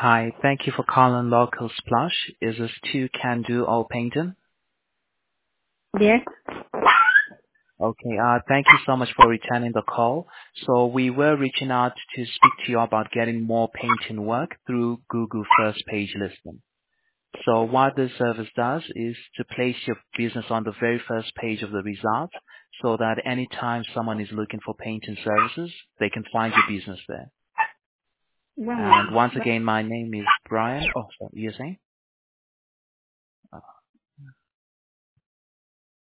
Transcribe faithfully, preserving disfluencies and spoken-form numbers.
Hi. Thank you for calling Local Splash. Is this to Can Do or Painting? Yes. Okay. Uh, Thank you so much for returning the call. So we were reaching out to speak to you about getting more painting work through Google First Page Listing. So what this service does is to place your business on the very first page of the results so that anytime someone is looking for painting services, they can find your business there. Wow. And once again, my name is Brian. Oh, sorry, you're saying?